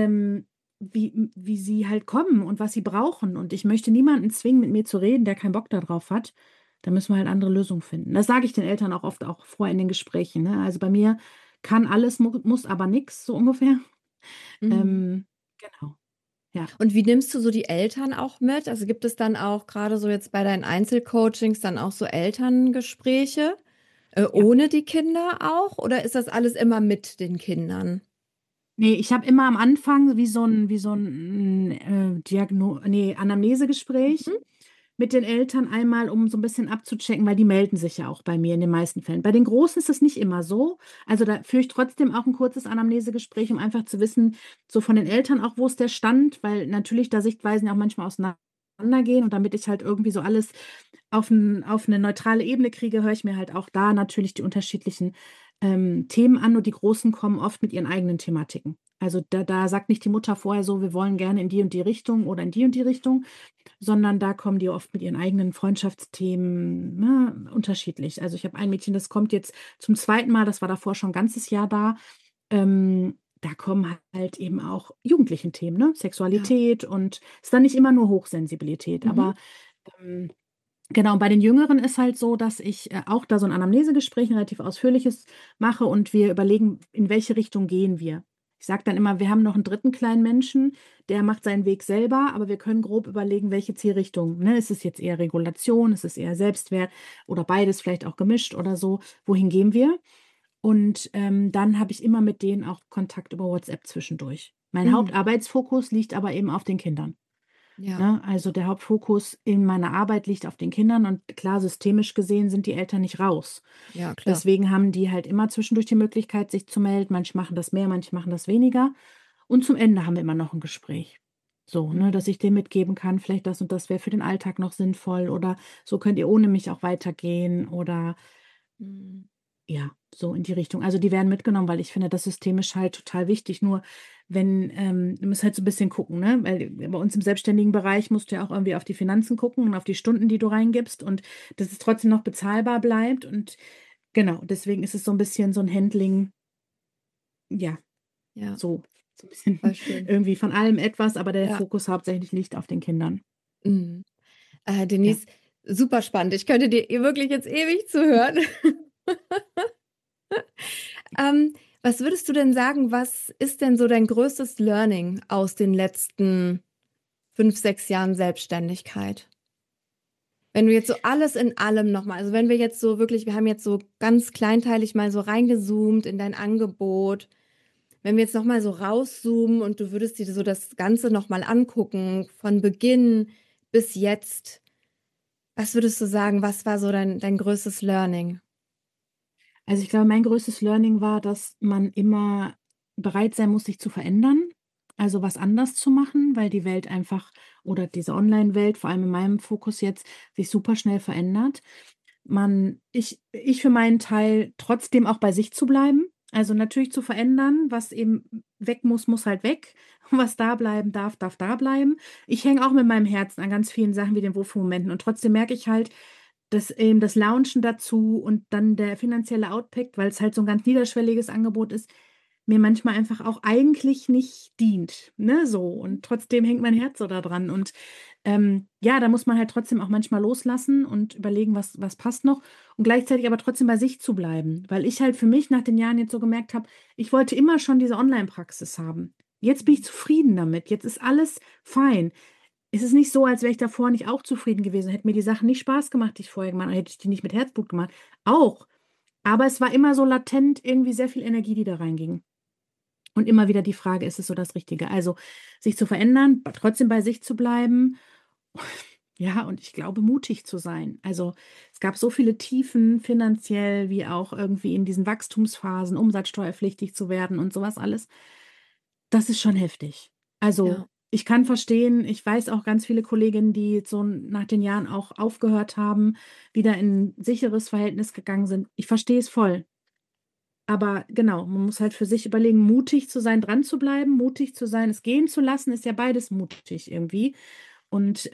B: wie sie halt kommen und was sie brauchen. Und ich möchte niemanden zwingen, mit mir zu reden, der keinen Bock darauf hat. Da müssen wir halt andere Lösungen finden. Das sage ich den Eltern auch oft auch vor in den Gesprächen. Ne? Also bei mir kann alles, muss aber nichts, so ungefähr.
A: Mhm.
B: Genau, ja.
A: Und wie nimmst du so die Eltern auch mit? Also gibt es dann auch gerade so jetzt bei deinen Einzelcoachings dann auch so Elterngespräche,
B: Ja.
A: ohne die Kinder auch? Oder ist das alles immer mit den Kindern?
B: Nee, ich habe immer am Anfang wie so ein Anamnesegespräch
A: Mhm.
B: mit den Eltern einmal, um so ein bisschen abzuchecken, weil die melden sich ja auch bei mir in den meisten Fällen. Bei den Großen ist das nicht immer so. Also da führe ich trotzdem auch ein kurzes Anamnesegespräch, um einfach zu wissen, so von den Eltern auch, wo ist der Stand, weil natürlich da Sichtweisen ja auch manchmal auseinandergehen und damit ich halt irgendwie so alles auf eine neutrale Ebene kriege, höre ich mir halt auch da natürlich die unterschiedlichen Themen an und die Großen kommen oft mit ihren eigenen Thematiken. Also da sagt nicht die Mutter vorher so, wir wollen gerne in die und die Richtung oder in die und die Richtung, sondern da kommen die oft mit ihren eigenen Freundschaftsthemen, ne, unterschiedlich. Also ich habe ein Mädchen, das kommt jetzt zum zweiten Mal, das war davor schon ein ganzes Jahr da. Da kommen halt eben auch jugendlichen Themen, ne?
A: Ja.
B: Sexualität und ist dann nicht immer nur Hochsensibilität,
A: Mhm.
B: aber ähm, genau, bei den Jüngeren ist halt so, dass ich auch da so ein Anamnesegespräch, ein relativ ausführliches mache und wir überlegen, in welche Richtung gehen wir. Ich sage dann immer, wir haben noch einen dritten kleinen Menschen, der macht seinen Weg selber, aber wir können grob überlegen, welche Zielrichtung. Ne? Ist es jetzt eher Regulation, ist es eher Selbstwert oder beides, vielleicht auch gemischt oder so? Wohin gehen wir? Und dann habe ich immer mit denen auch Kontakt über WhatsApp zwischendurch. Mein
A: Mhm.
B: Hauptarbeitsfokus liegt aber eben auf den Kindern.
A: Ja,
B: Ne? Also der Hauptfokus in meiner Arbeit liegt auf den Kindern und klar, systemisch gesehen sind die Eltern nicht raus.
A: ja, klar.
B: Deswegen haben die halt immer zwischendurch die Möglichkeit, sich zu melden. Manche machen das mehr, manche machen das weniger. Und zum Ende haben wir immer noch ein Gespräch. So, ne, dass
A: Mhm.
B: ich denen mitgeben kann, vielleicht das und das wäre für den Alltag noch sinnvoll oder so könnt ihr ohne mich auch weitergehen oder
A: Mhm.
B: Ja, so in die Richtung. Also die werden mitgenommen, weil ich finde, das System ist halt total wichtig. Nur wenn, du musst halt so ein bisschen gucken, ne? Weil bei uns im selbstständigen Bereich musst du ja auch irgendwie auf die Finanzen gucken und auf die Stunden, die du reingibst und dass es trotzdem noch bezahlbar bleibt. Und genau, deswegen ist es so ein bisschen so ein Handling, ja,
A: Ja,
B: so, so ein bisschen
A: voll schön.
B: irgendwie von allem etwas, aber der
A: Ja.
B: Fokus hauptsächlich liegt auf den Kindern.
A: Mhm.
B: Ja.
A: Denise, super spannend. Ich könnte dir wirklich jetzt ewig zuhören. Was würdest du denn sagen, was ist denn so dein größtes Learning aus den letzten 5, 6 Jahren Selbstständigkeit? Wenn du jetzt so alles in allem nochmal, also wenn wir jetzt so wirklich, wir haben jetzt so ganz kleinteilig mal so reingezoomt in dein Angebot, wenn wir jetzt nochmal so rauszoomen und du würdest dir so das Ganze nochmal angucken, von Beginn bis jetzt, was würdest du sagen, was war so dein größtes Learning?
B: Also ich glaube, mein größtes Learning war, dass man immer bereit sein muss, sich zu verändern, also was anders zu machen, weil die Welt einfach oder diese Online-Welt, vor allem in meinem Fokus jetzt, sich super schnell verändert. Ich für meinen Teil trotzdem auch bei sich zu bleiben, also natürlich zu verändern, was eben weg muss, muss halt weg. Was da bleiben darf, darf da bleiben. Ich hänge auch mit meinem Herzen an ganz vielen Sachen wie den Wohlfühlmomenten und trotzdem merke ich halt, dass eben das Launchen dazu und dann der finanzielle Outpack, weil es halt so ein ganz niederschwelliges Angebot ist, mir manchmal einfach auch eigentlich nicht dient, ne, so. Und trotzdem hängt mein Herz so da dran. Und ja, da muss man halt trotzdem auch manchmal loslassen und überlegen, was passt noch und gleichzeitig aber trotzdem bei sich zu bleiben, weil ich halt für mich nach den Jahren jetzt so gemerkt habe, ich wollte immer schon diese Online-Praxis haben. Jetzt bin ich zufrieden damit. Jetzt ist alles fein. Es ist nicht so, als wäre ich davor nicht auch zufrieden gewesen. Hätte mir die Sachen nicht Spaß gemacht, die ich vorher gemacht habe, hätte ich die nicht mit Herzblut gemacht. Auch. Aber es war immer so latent irgendwie sehr viel Energie, die da reinging. Und immer wieder die Frage, ist es so das Richtige? Also sich zu verändern, trotzdem bei sich zu bleiben. Ja, und ich glaube, mutig zu sein. Also es gab so viele Tiefen finanziell, wie auch irgendwie in diesen Wachstumsphasen, umsatzsteuerpflichtig zu werden und sowas alles. Das ist schon heftig. Also,
A: Ja,
B: ich kann verstehen, ich weiß auch ganz viele Kolleginnen, die jetzt so nach den Jahren auch aufgehört haben, wieder in ein sicheres Verhältnis gegangen sind. Ich verstehe es voll. Aber genau, man muss halt für sich überlegen, mutig zu sein, dran zu bleiben, mutig zu sein, es gehen zu lassen, ist ja beides mutig irgendwie. Und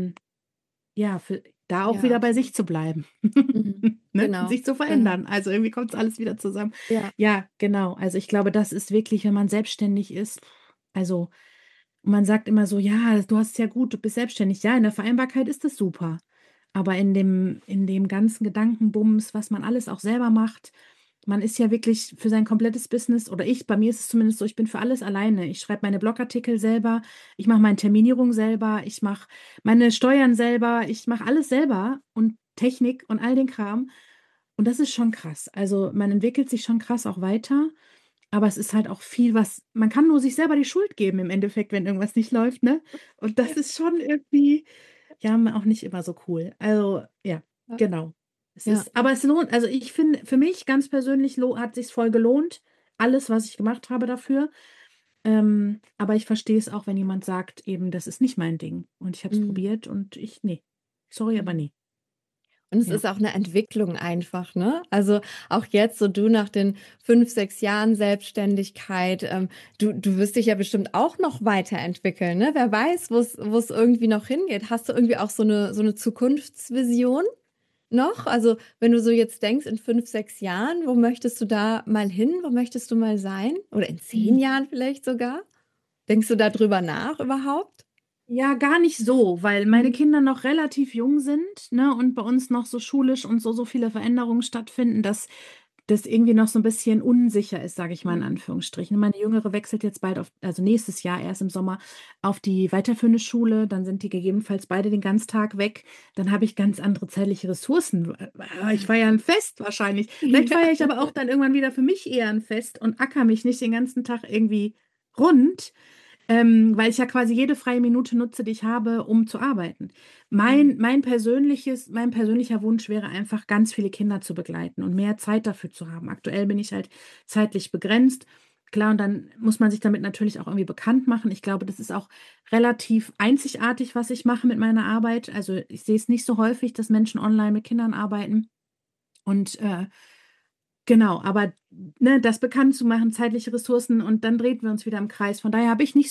B: ja, da auch
A: ja,
B: wieder bei sich
A: absolut.
B: zu bleiben,
A: Mhm.
B: ne? Und
A: Genau,
B: sich zu
A: genau.
B: verändern. Also irgendwie kommt es alles wieder zusammen.
A: Ja,
B: Ja, genau. Also ich glaube, das ist wirklich, wenn man selbstständig ist, also man sagt immer so, ja, du hast es ja gut, du bist selbstständig. Ja, in der Vereinbarkeit ist das super. Aber in dem ganzen Gedankenbums, was man alles auch selber macht, man ist ja wirklich für sein komplettes Business, oder bei mir ist es zumindest so, ich bin für alles alleine. Ich schreibe meine Blogartikel selber, ich mache meine Terminierung selber, ich mache meine Steuern selber, ich mache alles selber und Technik und all den Kram. Und das ist schon krass. Also man entwickelt sich schon krass auch weiter. Aber es ist halt auch viel, was man kann nur sich selber die Schuld geben im Endeffekt, wenn irgendwas nicht läuft, ne? Und das ist schon irgendwie, ja, auch nicht immer so cool. Also, ja,
A: ja,
B: genau.
A: ja.
B: Aber es lohnt, also ich finde, für mich ganz persönlich hat sich voll gelohnt, alles, was ich gemacht habe dafür. Aber ich verstehe es auch, wenn jemand sagt, eben, das ist nicht mein Ding. Und ich habe es
A: Mhm.
B: probiert und nee. Sorry, aber
A: Mhm.
B: nee.
A: Und es
B: Ja.
A: ist auch eine Entwicklung einfach, ne? Also auch jetzt, so du nach den 5, 6 Jahren Selbstständigkeit, du wirst dich ja bestimmt auch noch weiterentwickeln, ne? Wer weiß, wo es irgendwie noch hingeht. Hast du irgendwie auch so eine Zukunftsvision noch? Also wenn du so jetzt denkst, in 5, 6 Jahren, wo möchtest du da mal hin? Wo möchtest du mal sein? Oder in 10 Jahren vielleicht sogar? Denkst du darüber nach überhaupt?
B: Ja, gar nicht so, weil meine
A: Mhm.
B: Kinder noch relativ jung sind, ne, und bei uns noch so schulisch und so viele Veränderungen stattfinden, dass das irgendwie noch so ein bisschen unsicher ist, sage ich mal in
A: Mhm.
B: Anführungsstrichen. Meine Jüngere wechselt jetzt bald also nächstes Jahr erst im Sommer auf die weiterführende Schule, dann sind die gegebenenfalls beide den ganzen Tag weg, dann habe ich ganz andere zeitliche Ressourcen. Ich feiere ein Fest wahrscheinlich. Vielleicht
A: Ja.
B: feiere ich aber auch dann irgendwann wieder für mich eher ein Fest und acker mich nicht den ganzen Tag irgendwie rund. Weil ich ja quasi jede freie Minute nutze, die ich habe, um zu arbeiten.
A: Mhm.
B: Mein persönlicher Wunsch wäre einfach, ganz viele Kinder zu begleiten und mehr Zeit dafür zu haben. Aktuell bin ich halt zeitlich begrenzt. Klar, und dann muss man sich damit natürlich auch irgendwie bekannt machen. Ich glaube, das ist auch relativ einzigartig, was ich mache mit meiner Arbeit. Also ich sehe es nicht so häufig, dass Menschen online mit Kindern arbeiten. Und Genau, aber ne, das bekannt zu machen, zeitliche Ressourcen und dann drehen wir uns wieder im Kreis. Von daher habe ich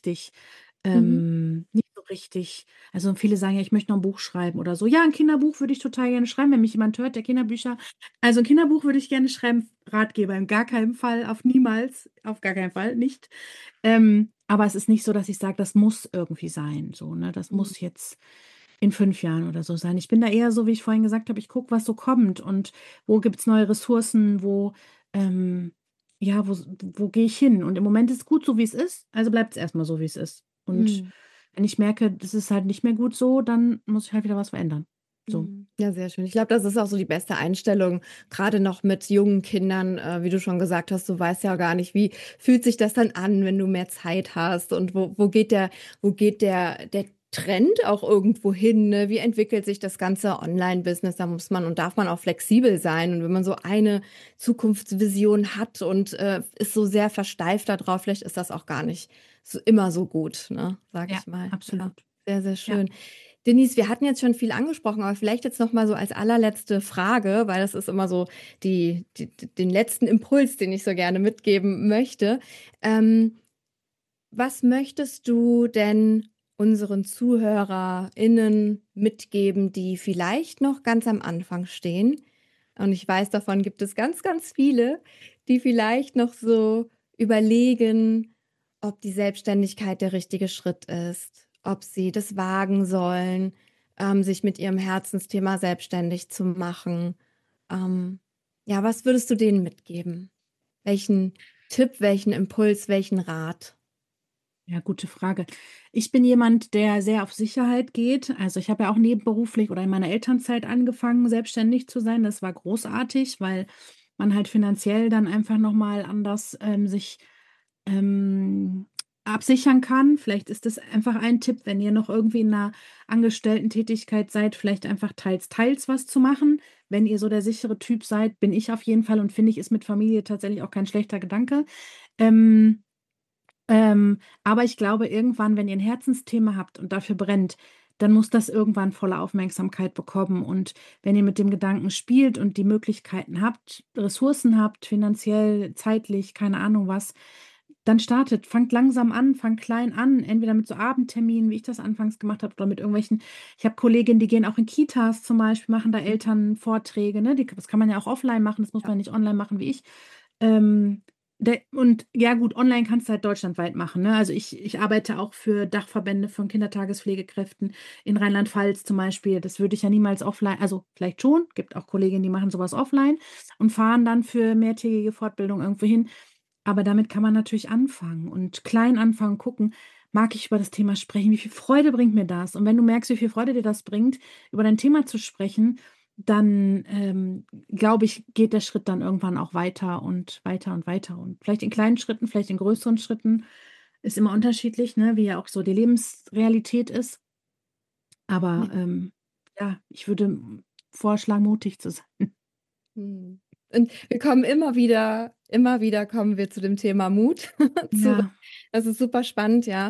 A: Mhm.
B: nicht so richtig, also viele sagen ja, ich möchte noch ein Buch schreiben oder so. Ja, ein Kinderbuch würde ich total gerne schreiben, wenn mich jemand hört, der Kinderbücher. Also ein Kinderbuch würde ich gerne schreiben, Ratgeber, in gar keinem Fall, auf niemals, auf gar keinen Fall, nicht. Aber es ist nicht so, dass ich sage, das muss irgendwie sein, so, ne? Das
A: Mhm.
B: muss jetzt in 5 Jahren oder so sein. Ich bin da eher so, wie ich vorhin gesagt habe, ich gucke, was so kommt und wo gibt es neue Ressourcen, ähm, ja, wo gehe ich hin? Und im Moment ist es gut so, wie es ist, also bleibt es erstmal so, wie es ist. Und
A: Mhm.
B: wenn ich merke, das ist halt nicht mehr gut so, dann muss ich halt wieder was verändern. So.
A: Mhm. Ja, sehr schön. Ich glaube, das ist auch so die beste Einstellung, gerade noch mit jungen Kindern, wie du schon gesagt hast, du weißt ja gar nicht, wie fühlt sich das dann an, wenn du mehr Zeit hast und wo geht der Trend auch irgendwo hin, ne? Wie entwickelt sich das ganze Online-Business? Da muss man und darf man auch flexibel sein. Und wenn man so eine Zukunftsvision hat und ist so sehr versteift darauf, vielleicht ist das auch gar nicht so immer so gut, ne? Sag
B: Ja,
A: ich mal. Ja,
B: absolut.
A: sehr, sehr
B: Ja.
A: schön. Denise, wir hatten jetzt schon viel angesprochen, aber vielleicht jetzt noch mal so als allerletzte Frage, weil das ist immer so den letzten Impuls, den ich so gerne mitgeben möchte. Ähm, Was möchtest du denn unseren ZuhörerInnen mitgeben, die vielleicht noch ganz am Anfang stehen? Und ich weiß, davon gibt es ganz, ganz viele, die vielleicht noch so überlegen, ob die Selbstständigkeit der richtige Schritt ist, ob sie das wagen sollen, sich mit ihrem Herzensthema selbstständig zu machen. Ähm, ja, was würdest du denen mitgeben? Welchen Tipp, welchen Impuls, welchen Rat?
B: Ja, gute Frage. Ich bin jemand, der sehr auf Sicherheit geht. Also ich habe ja auch nebenberuflich oder in meiner Elternzeit angefangen, selbstständig zu sein. Das war großartig, weil man halt finanziell dann einfach nochmal anders sich ähm, absichern kann. Vielleicht ist das einfach ein Tipp, wenn ihr noch irgendwie in einer Angestellten-Tätigkeit seid, vielleicht einfach teils, teils was zu machen. Wenn ihr so der sichere Typ seid, bin ich auf jeden Fall und finde ich, ist mit Familie tatsächlich auch kein schlechter Gedanke. Ähm, aber ich glaube, irgendwann, wenn ihr ein Herzensthema habt und dafür brennt, dann muss das irgendwann volle Aufmerksamkeit bekommen. Und wenn ihr mit dem Gedanken spielt und die Möglichkeiten habt, Ressourcen habt, finanziell, zeitlich, keine Ahnung was, dann startet, fangt langsam an, fangt klein an, entweder mit so Abendterminen, wie ich das anfangs gemacht habe, oder mit irgendwelchen, ich habe Kolleginnen, die gehen auch in Kitas zum Beispiel, machen da Elternvorträge, ne? Das kann man ja auch offline machen, das muss man nicht online machen wie ich. Ähm, und ja gut, online kannst du halt deutschlandweit machen. Ne? Also ich arbeite auch für Dachverbände von Kindertagespflegekräften in Rheinland-Pfalz zum Beispiel. Das würde ich ja niemals offline, also vielleicht schon, gibt auch Kolleginnen, die machen sowas offline und fahren dann für mehrtägige Fortbildung irgendwo hin. Aber damit kann man natürlich anfangen und klein anfangen, gucken, mag ich über das Thema sprechen? Wie viel Freude bringt mir das? Und wenn du merkst, wie viel Freude dir das bringt, über dein Thema zu sprechen, dann glaube ich, geht der Schritt dann irgendwann auch weiter und weiter und weiter. Und vielleicht in kleinen Schritten, vielleicht in größeren Schritten, ist immer unterschiedlich, ne? Wie ja auch so die Lebensrealität ist. Aber
A: Ja.
B: ja, ich würde vorschlagen, mutig zu sein.
A: Hm. Und wir kommen immer wieder kommen wir zu dem Thema Mut zurück.
B: Ja,
A: Das ist super spannend, ja.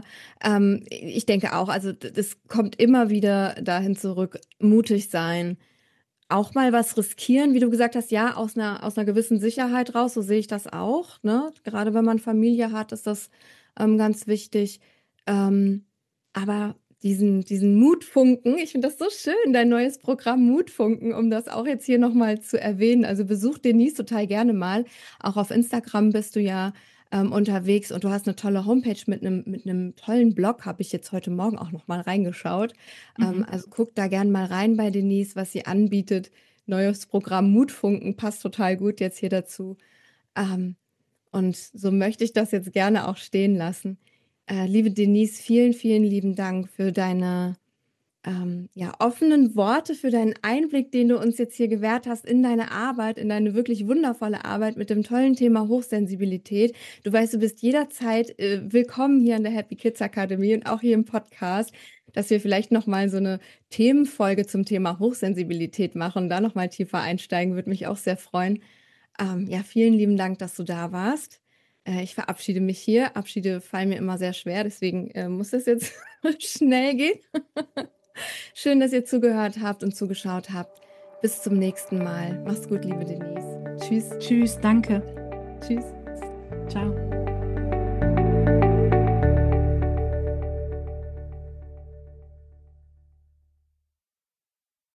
A: Ich denke auch, also das kommt immer wieder dahin zurück, mutig sein, auch mal was riskieren, wie du gesagt hast, ja, aus einer gewissen Sicherheit raus, so sehe ich das auch, ne? Gerade wenn man Familie hat, ist das ganz wichtig. Ähm, aber diesen Mutfunken, ich finde das so schön, dein neues Programm Mutfunken, um das auch jetzt hier nochmal zu erwähnen. Also besuch Denise total gerne mal. Auch auf Instagram bist du ja unterwegs und du hast eine tolle Homepage mit einem tollen Blog, habe ich jetzt heute Morgen auch nochmal reingeschaut.
B: mhm.
A: Also guck da gern mal rein bei Denise, was sie anbietet. Neues Programm Mutfunken passt total gut jetzt hier dazu. Ähm, und so möchte ich das jetzt gerne auch stehen lassen. Liebe Denise, vielen, vielen lieben Dank für deine ja, offenen Worte, für deinen Einblick, den du uns jetzt hier gewährt hast in deine Arbeit, in deine wirklich wundervolle Arbeit mit dem tollen Thema Hochsensibilität. Du weißt, du bist jederzeit willkommen hier an der Happy Kids Akademie und auch hier im Podcast, dass wir vielleicht nochmal so eine Themenfolge zum Thema Hochsensibilität machen und da nochmal tiefer einsteigen, würde mich auch sehr freuen. Ja, vielen lieben Dank, dass du da warst. Ich verabschiede mich hier. Abschiede fallen mir immer sehr schwer, deswegen muss das jetzt schnell gehen. Schön, dass ihr zugehört habt und zugeschaut habt. Bis zum nächsten Mal. Mach's gut, liebe Denise. Tschüss.
B: Tschüss, danke.
A: Tschüss.
B: Ciao.